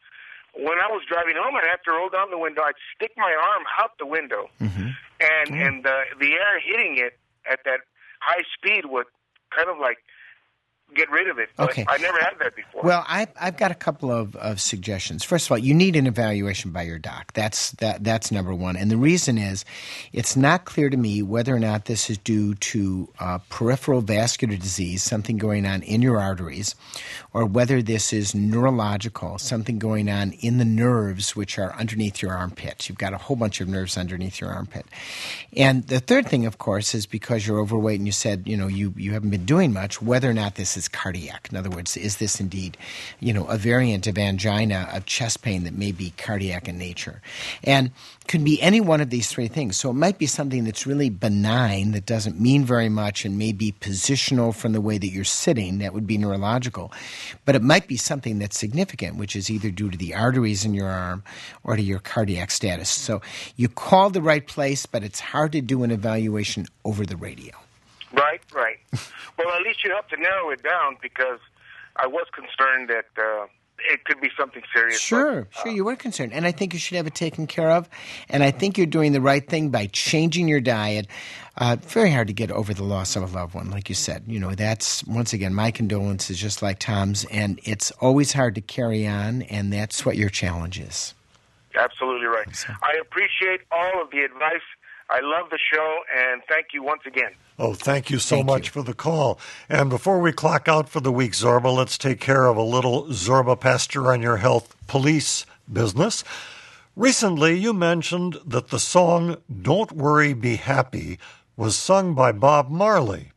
when I was driving home, I'd have to roll down the window. I'd stick my arm out the window, and the air hitting it at that high speed would kind of like get rid of it. But Okay. I never had that before. Well, I've got a couple of suggestions. First of all, you need an evaluation by your doc. That's number one. And the reason is it's not clear to me whether or not this is due to peripheral vascular disease, something going on in your arteries, or whether this is neurological, something going on in the nerves which are underneath your armpit. You've got a whole bunch of nerves underneath your armpit. And the third thing, of course, is because you're overweight and you said, you haven't been doing much, whether or not this is cardiac. In other words, is this indeed, a variant of angina, of chest pain that may be cardiac in nature? And could be any one of these three things. So it might be something that's really benign, that doesn't mean very much, and may be positional from the way that you're sitting. That would be neurological. But it might be something that's significant, which is either due to the arteries in your arm or to your cardiac status. So you called the right place, but it's hard to do an evaluation over the radio. Right. Well, at least you helped to narrow it down, because I was concerned that it could be something serious. Sure, you were concerned. And I think you should have it taken care of. And I think you're doing the right thing by changing your diet. Very hard to get over the loss of a loved one, like you said. That's, once again, my condolences, just like Tom's. And it's always hard to carry on, and that's what your challenge is. Absolutely right. So. I appreciate all of the advice. I love the show, and thank you once again. Oh, thank you so much for the call. And before we clock out for the week, Zorba, let's take care of a little Zorba Pastor on Your Health police business. Recently, you mentioned that the song Don't Worry, Be Happy was sung by Bob Marley.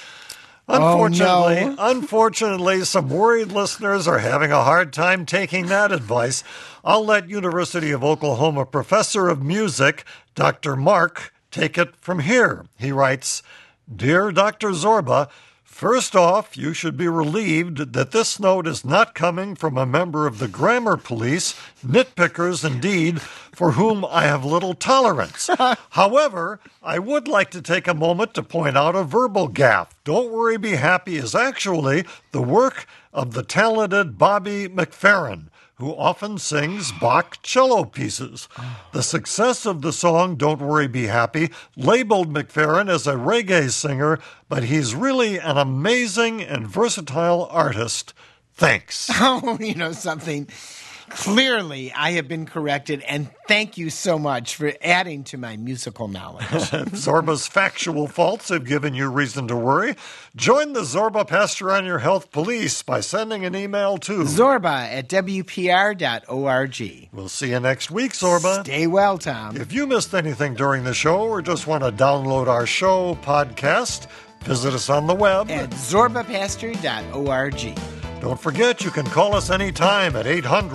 Unfortunately, some worried listeners are having a hard time taking that advice. I'll let University of Oklahoma professor of music, Dr. Mark, take it from here. He writes, "Dear Dr. Zorba, first off, you should be relieved that this note is not coming from a member of the grammar police, nitpickers indeed, for whom I have little tolerance. However, I would like to take a moment to point out a verbal gaffe. Don't Worry, Be Happy is actually the work of the talented Bobby McFerrin, who often sings Bach cello pieces. The success of the song Don't Worry, Be Happy labeled McFerrin as a reggae singer, but he's really an amazing and versatile artist. Thanks." Oh, something. Clearly, I have been corrected, and thank you so much for adding to my musical knowledge. Zorba's factual faults have given you reason to worry. Join the Zorba Pastor on Your Health police by sending an email to zorba@wpr.org. We'll see you next week, Zorba. Stay well, Tom. If you missed anything during the show or just want to download our show podcast, visit us on the web at zorbapastor.org. Don't forget, you can call us anytime at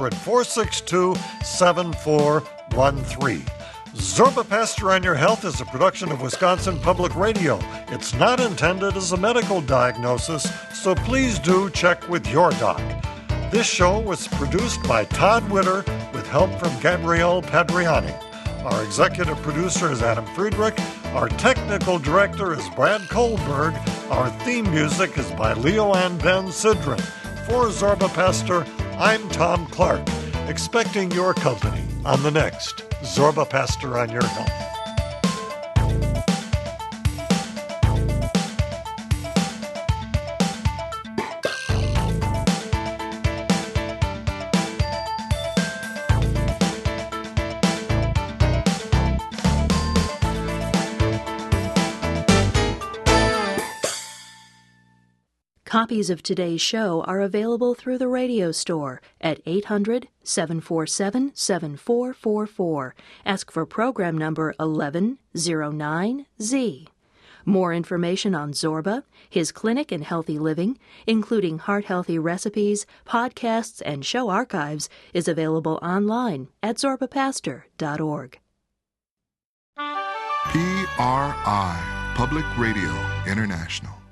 800-462-7413. Zorba Pastor on Your Health is a production of Wisconsin Public Radio. It's not intended as a medical diagnosis, so please do check with your doc. This show was produced by Todd Witter with help from Gabrielle Padriani. Our executive producer is Adam Friedrich. Our technical director is Brad Kohlberg. Our theme music is by Leo Ann Ben Sidran. For Zorba Pastor, I'm Tom Clark, expecting your company on the next Zorba Pastor on Your Health. Copies of today's show are available through the radio store at 800-747-7444. Ask for program number 1109Z. More information on Zorba, his clinic and healthy living, including heart-healthy recipes, podcasts, and show archives, is available online at zorbapastor.org. PRI, Public Radio International.